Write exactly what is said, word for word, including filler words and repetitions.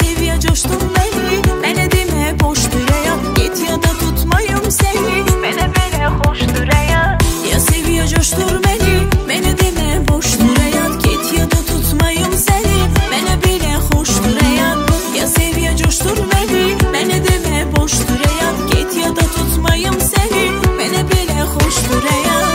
sev ya coştur beni, mənə demə boşdur həyat. Get ya da tutmayım səni, mənə belə xoşdur həyat. Ya sev ya coştur beni, mənə demə boşdur həyat. Get ya da tutmayım səni, mənə belə xoşdur həyat. Ya sev ya coştur beni, mənə demə boşdur həyat. Get ya da tutmayım səni, mənə belə xoşdur həyat.